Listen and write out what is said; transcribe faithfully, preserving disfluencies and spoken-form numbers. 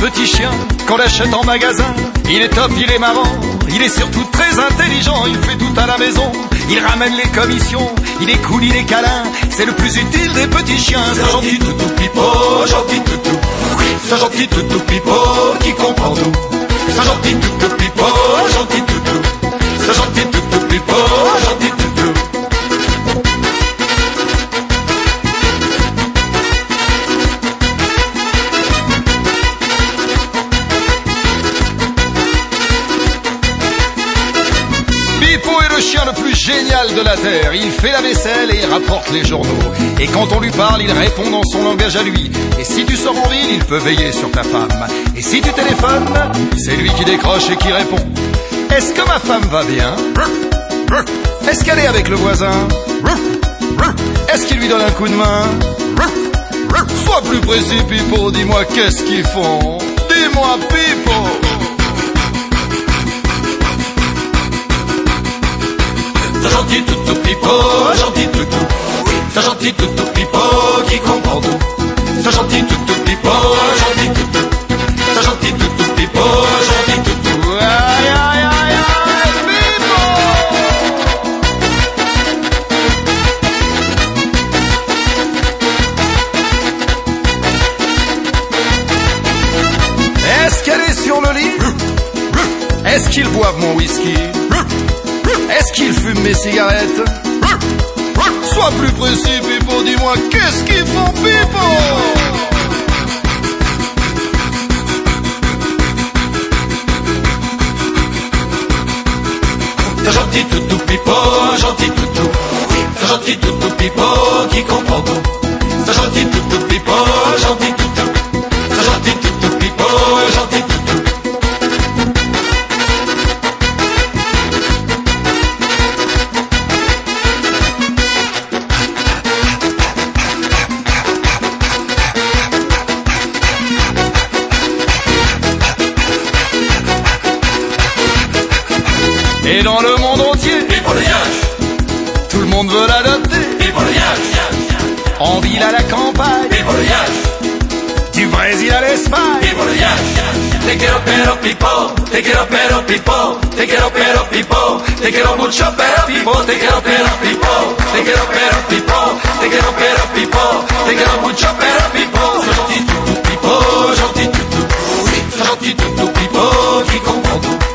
petit chien qu'on achète en magasin. Il est top, il est marrant, il est surtout très intelligent. Il fait tout à la maison, il ramène les commissions. Il est cool, il est câlin, c'est le plus utile des petits chiens. C'est un gentil toutou pipo, gentil toutou. C'est un gentil toutou pipo qui comprend tout. C'est un gentil toutou pipo, gentil toutou. C'est un gentil toutou pipo, gentil toutou. Pipo est le chien le plus génial de la terre. Il fait la vaisselle et il rapporte les journaux. Et quand on lui parle, il répond dans son langage à lui. Et si tu sors en ville, il peut veiller sur ta femme. Et si tu téléphones, c'est lui qui décroche et qui répond. Est-ce que ma femme va bien? Est-ce qu'elle est avec le voisin? Est-ce qu'il lui donne un coup de main? Sois plus précis, Pipo, dis-moi qu'est-ce qu'ils font. Dis-moi, Pipo. C'est un gentil toutou pipo, gentil toutou. C'est un gentil toutou pipo qui comprend tout. C'est un gentil toutou pipo, gentil toutou. C'est un gentil toutou pipo, gentil toutou. Aïe aïe aïe aïe, Pipo. Est-ce qu'elle est sur le lit? Est-ce qu'ils boivent mon whisky? Est-ce qu'ils fument mes cigarettes? Sois plus précis, Pipo, dis-moi, qu'est-ce qu'ils font, Pipo? C'est un gentil toutou, Pipo, gentil toutou. C'est un gentil toutou, Pipo, qui comprend tout. C'est un gentil toutou, Pipo, gentil toutou. C'est un gentil toutou, Pipo, gentil toutou. Et dans le monde entier, tout le monde veut l'adopter. En ville à la campagne, du Brésil à l'Espagne. Te quiero pero Pipo, te quiero pero Pipo, te quiero pero Pipo, te quiero mucho pero Pipo, te quiero pero Pipo, te quiero pero Pipo, te quiero pero Pipo, te quiero mucho pero Pipo. C'est gentil toutou Pipo, gentil toutou. C'est gentil toutou Pipo qui comprend tout.